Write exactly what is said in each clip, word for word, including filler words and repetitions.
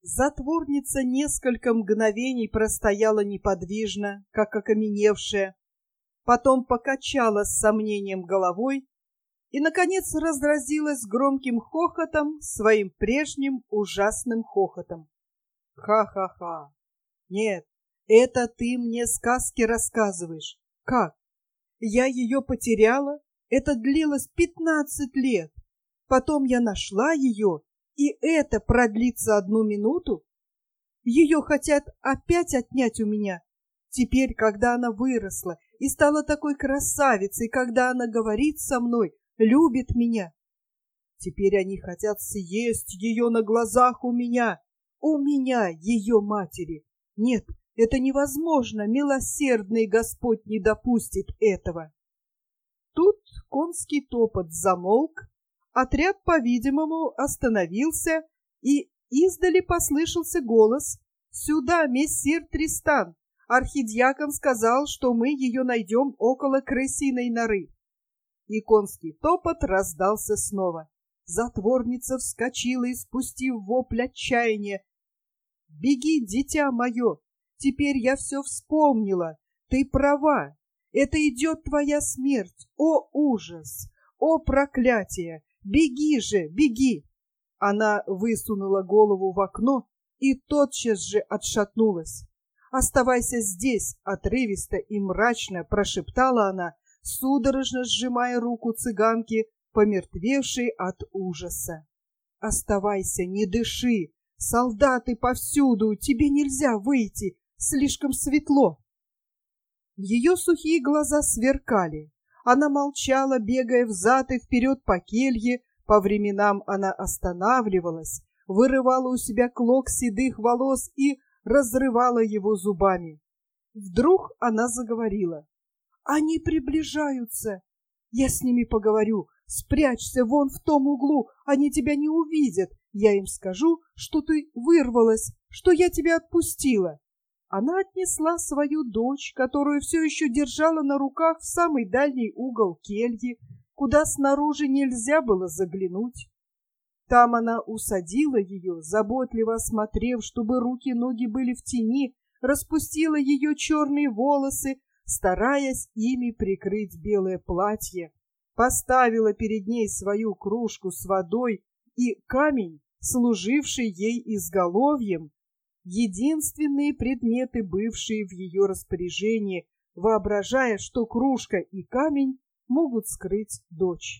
Затворница несколько мгновений простояла неподвижно, как окаменевшая, потом покачала с сомнением головой и, наконец, разразилась громким хохотом, своим прежним ужасным хохотом. Ха-ха-ха! Нет, это ты мне сказки рассказываешь. Как? Я ее потеряла? Это длилось пятнадцать лет. Потом я нашла ее, и это продлится одну минуту? Ее хотят опять отнять у меня. Теперь, когда она выросла и стала такой красавицей, когда она говорит со мной, любит меня. Теперь они хотят съесть ее на глазах у меня, у меня, ее матери. Нет, это невозможно, милосердный Господь не допустит этого. Тут конский топот замолк, отряд, по-видимому, остановился, и издали послышался голос: «Сюда, мессир Тристан! Архидиакон сказал, что мы ее найдем около крысиной норы». И конский топот раздался снова. Затворница вскочила и, спустив вопль отчаяния: «Беги, дитя мое! Теперь я все вспомнила! Ты права! Это идет твоя смерть! О, ужас! О, проклятие! Беги же, беги!» Она высунула голову в окно и тотчас же отшатнулась. «Оставайся здесь!» — отрывисто и мрачно прошептала она, судорожно сжимая руку цыганки, помертвевшей от ужаса. «Оставайся, не дыши! Солдаты повсюду! Тебе нельзя выйти! Слишком светло!» Ее сухие глаза сверкали. Она молчала, бегая взад и вперед по келье. По временам она останавливалась, вырывала у себя клок седых волос и разрывала его зубами. Вдруг она заговорила: «Они приближаются! Я с ними поговорю. Спрячься вон в том углу, они тебя не увидят. Я им скажу, что ты вырвалась, что я тебя отпустила». Она отнесла свою дочь, которую все еще держала на руках, в самый дальний угол кельи, куда снаружи нельзя было заглянуть. Там она усадила ее, заботливо осмотрев, чтобы руки и ноги были в тени, распустила ее черные волосы, стараясь ими прикрыть белое платье, поставила перед ней свою кружку с водой и камень, служивший ей изголовьем, единственные предметы, бывшие в ее распоряжении, воображая, что кружка и камень могут скрыть дочь.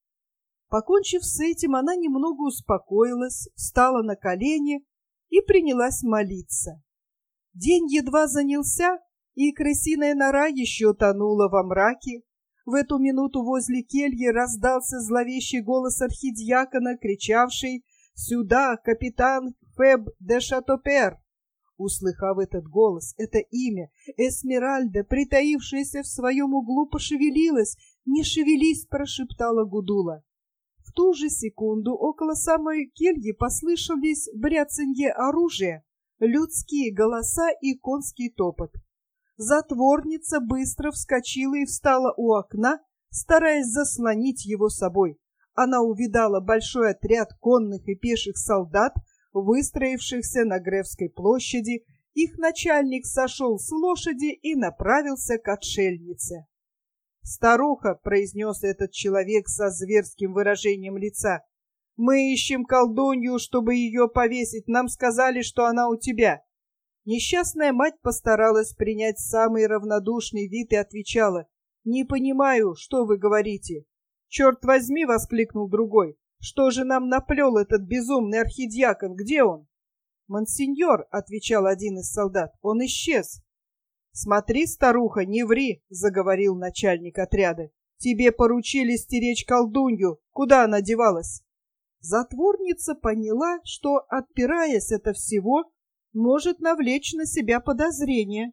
Покончив с этим, она немного успокоилась, встала на колени и принялась молиться. День едва занялся, и крысиная нора еще тонула во мраке. В эту минуту возле кельи раздался зловещий голос архидиакона, кричавший: «Сюда, капитан Феб де Шатопер!» Услыхав этот голос, это имя, Эсмеральда, притаившаяся в своем углу, пошевелилась. «Не шевелись!» — прошептала Гудула. В ту же секунду около самой кельи послышались бряцанье оружия, людские голоса и конский топот. Затворница быстро вскочила и встала у окна, стараясь заслонить его собой. Она увидала большой отряд конных и пеших солдат, выстроившихся на Гревской площади. Их начальник сошел с лошади и направился к отшельнице. «Старуха», — произнес этот человек со зверским выражением лица, — «мы ищем колдунью, чтобы ее повесить. Нам сказали, что она у тебя». Несчастная мать постаралась принять самый равнодушный вид и отвечала: «Не понимаю, что вы говорите». «Черт возьми!» — воскликнул другой. «Что же нам наплел этот безумный архидиакон? Где он?» «Монсеньор», — отвечал один из солдат, — «он исчез». «Смотри, старуха, не ври», — заговорил начальник отряда. «Тебе поручили стеречь колдунью. Куда она девалась?» Затворница поняла, что, отпираясь от всего, может навлечь на себя подозрение,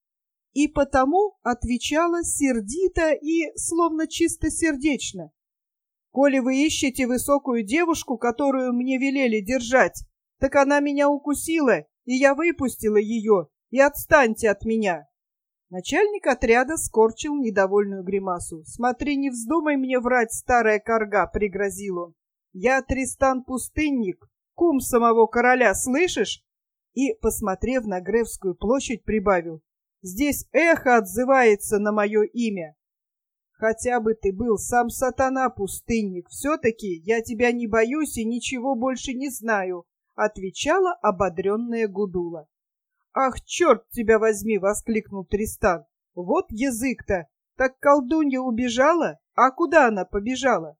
и потому отвечала сердито и словно чистосердечно: «Коли вы ищете высокую девушку, которую мне велели держать, так она меня укусила, и я выпустила ее, и отстаньте от меня». Начальник отряда скорчил недовольную гримасу. «Смотри, не вздумай мне врать, старая карга», — пригрозил он. «Я Тристан Пустынник, кум самого короля, слышишь?» И, посмотрев на Гревскую площадь, прибавил: «Здесь эхо отзывается на мое имя». «Хотя бы ты был сам сатана, пустынник, все-таки я тебя не боюсь и ничего больше не знаю», — отвечала ободренная Гудула. «Ах, черт тебя возьми!» — воскликнул Тристан. «Вот язык-то! Так колдунья убежала? А куда она побежала?»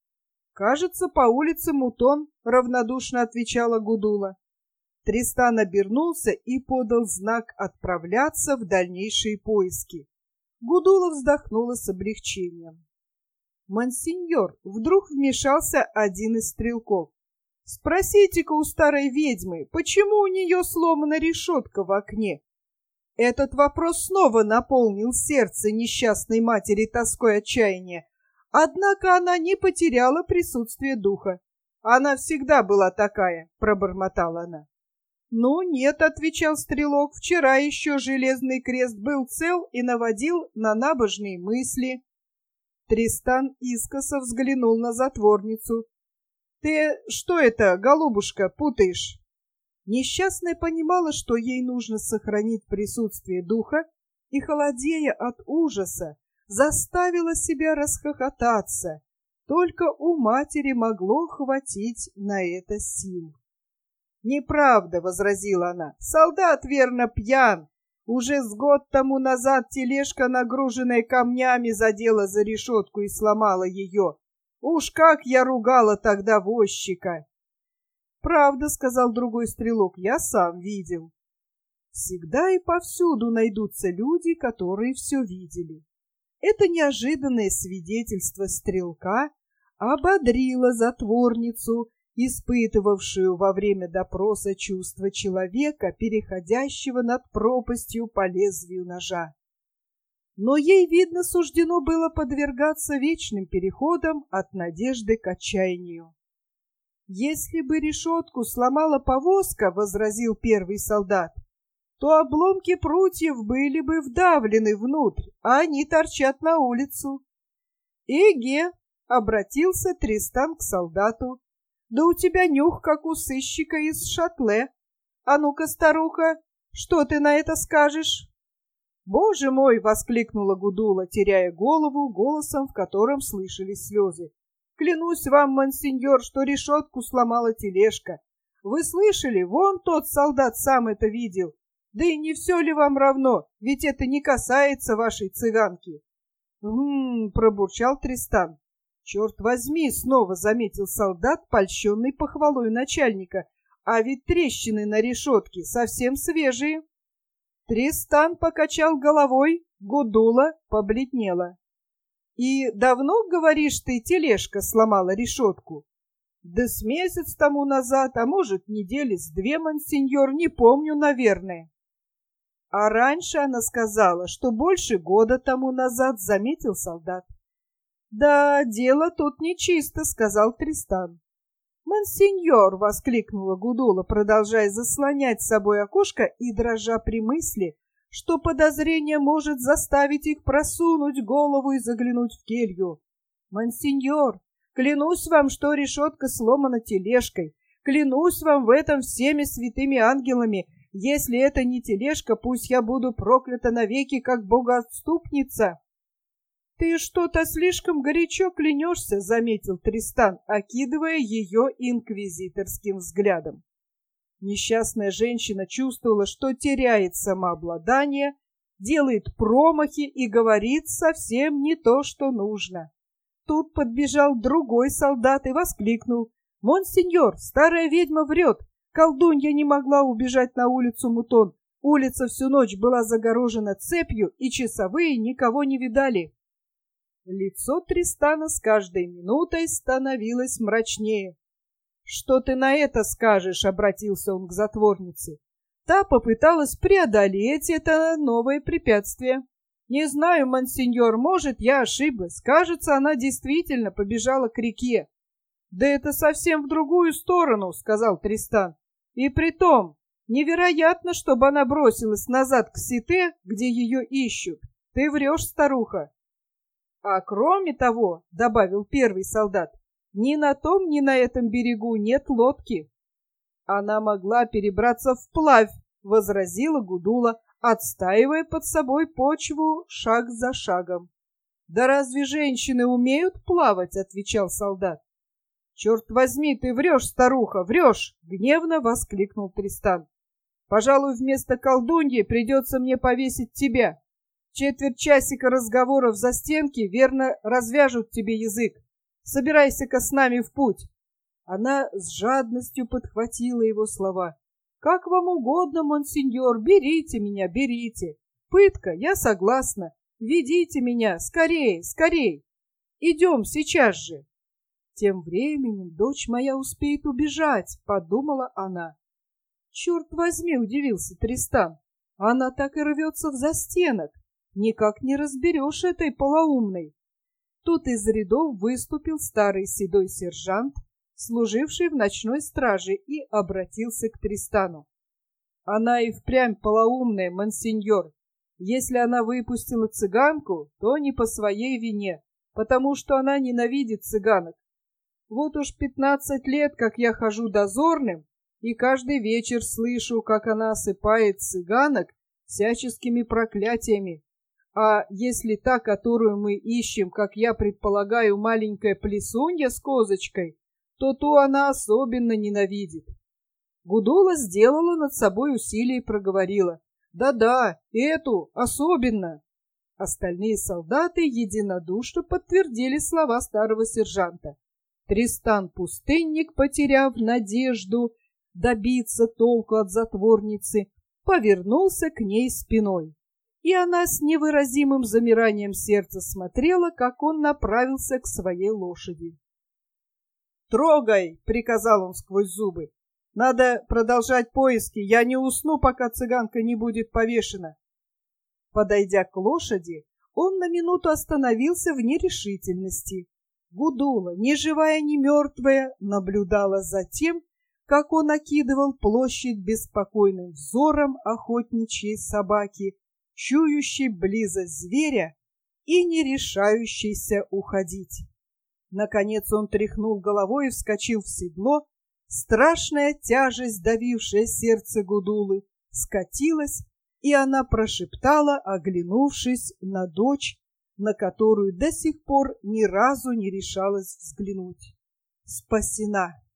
«Кажется, по улице Мутон», — равнодушно отвечала Гудула. Тристан обернулся и подал знак отправляться в дальнейшие поиски. Гудула вздохнула с облегчением. «Монсеньор», — вдруг вмешался один из стрелков, — «спросите-ка у старой ведьмы, почему у нее сломана решетка в окне?» Этот вопрос снова наполнил сердце несчастной матери тоской отчаяния, однако она не потеряла присутствие духа. «Она всегда была такая», — пробормотала она. «Ну нет», — отвечал стрелок, — «вчера еще железный крест был цел и наводил на набожные мысли». Тристан искоса взглянул на затворницу. «Ты что это, голубушка, путаешь?» Несчастная понимала, что ей нужно сохранить присутствие духа, и, холодея от ужаса, заставила себя расхохотаться. Только у матери могло хватить на это сил. «Неправда», — возразила она, — «солдат верно пьян. Уже с год тому назад тележка, нагруженная камнями, задела за решетку и сломала ее. Уж как я ругала тогда возчика!» «Правда», — сказал другой стрелок, — «я сам видел». Всегда и повсюду найдутся люди, которые все видели. Это неожиданное свидетельство стрелка ободрило затворницу, испытывавшую во время допроса чувство человека, переходящего над пропастью по лезвию ножа. Но ей, видно, суждено было подвергаться вечным переходам от надежды к отчаянию. «Если бы решетку сломала повозка, — возразил первый солдат, — то обломки прутьев были бы вдавлены внутрь, а они торчат на улицу». «Эге!» — обратился Тристан к солдату. «Да у тебя нюх, как у сыщика из Шатле. А ну-ка, старуха, что ты на это скажешь?» «Боже мой!» — воскликнула Гудула, теряя голову, голосом, в котором слышались слезы. «Клянусь вам, монсеньор, что решетку сломала тележка. Вы слышали? Вон тот солдат сам это видел. Да и не все ли вам равно? Ведь это не касается вашей цыганки». «Гм!» — пробурчал Тристан. «Черт возьми!» — снова заметил солдат, польщенный похвалой начальника. «А ведь трещины на решетке совсем свежие». Тристан покачал головой, Гудула побледнела. «И давно, говоришь ты, тележка сломала решетку?» «Да с месяц тому назад, а может, недели с две, монсеньор, не помню, наверное». «А раньше она сказала, что больше года тому назад», — заметил солдат. «Да, дело тут нечисто», — сказал Тристан. «Монсеньор!» — воскликнула Гудула, продолжая заслонять с собой окошко и дрожа при мысли, что подозрение может заставить их просунуть голову и заглянуть в келью. «Монсеньор, клянусь вам, что решетка сломана тележкой. Клянусь вам в этом всеми святыми ангелами. Если это не тележка, пусть я буду проклята навеки, как богоотступница». «Ты что-то слишком горячо клянешься», — заметил Тристан, окидывая ее инквизиторским взглядом. Несчастная женщина чувствовала, что теряет самообладание, делает промахи и говорит совсем не то, что нужно. Тут подбежал другой солдат и воскликнул: «Монсеньор, старая ведьма врет! Колдунья не могла убежать на улицу Мутон. Улица всю ночь была загорожена цепью, и часовые никого не видали». Лицо Тристана с каждой минутой становилось мрачнее. «Что ты на это скажешь?» — обратился он к затворнице. Та попыталась преодолеть это новое препятствие. «Не знаю, монсеньор, может, я ошиблась. Кажется, она действительно побежала к реке». «Да это совсем в другую сторону», — сказал Тристан. «И притом, невероятно, чтобы она бросилась назад к Сите, где ее ищут. Ты врешь, старуха». «А кроме того, — добавил первый солдат, — ни на том, ни на этом берегу нет лодки». Она могла перебраться вплавь, возразила Гудула, отстаивая под собой почву шаг за шагом. Да разве женщины умеют плавать, отвечал солдат. Черт возьми, ты врешь, старуха, врешь, гневно воскликнул Тристан. Пожалуй, вместо колдуньи придется мне повесить тебя. Четверть часика разговоров за стенки верно развяжут тебе язык. Собирайся-ка с нами в путь. Она с жадностью подхватила его слова. Как вам угодно, монсеньор, берите меня, берите. Пытка, я согласна. Ведите меня, скорей, скорей. Идем сейчас же. Тем временем дочь моя успеет убежать, подумала она. Черт возьми, удивился Тристан. Она так и рвется в застенок. Никак не разберешь этой полоумной. Тут из рядов выступил старый седой сержант, служивший в ночной страже, и обратился к Тристану. Она и впрямь полоумная, монсеньор. Если она выпустила цыганку, то не по своей вине, потому что она ненавидит цыганок. Вот уж пятнадцать лет, как я хожу дозорным, и каждый вечер слышу, как она осыпает цыганок всяческими проклятиями. А если та, которую мы ищем, как я предполагаю, маленькая плесунья с козочкой, то ту она особенно ненавидит. Гудула сделала над собой усилие и проговорила. Да-да, эту особенно. Остальные солдаты единодушно подтвердили слова старого сержанта. Тристан-пустынник, потеряв надежду добиться толку от затворницы, повернулся к ней спиной. И она с невыразимым замиранием сердца смотрела, как он направился к своей лошади. «Трогай!» — приказал он сквозь зубы. «Надо продолжать поиски. Я не усну, пока цыганка не будет повешена». Подойдя к лошади, он на минуту остановился в нерешительности. Гудула, ни живая, ни мертвая, наблюдала за тем, как он окидывал площадь беспокойным взором охотничьей собаки, чующей близость зверя и не решающейся уходить. Наконец он тряхнул головой и вскочил в седло. Страшная тяжесть, давившая сердце Гудулы, скатилась, и она прошептала, оглянувшись на дочь, на которую до сих пор ни разу не решалась взглянуть: «Спасена!»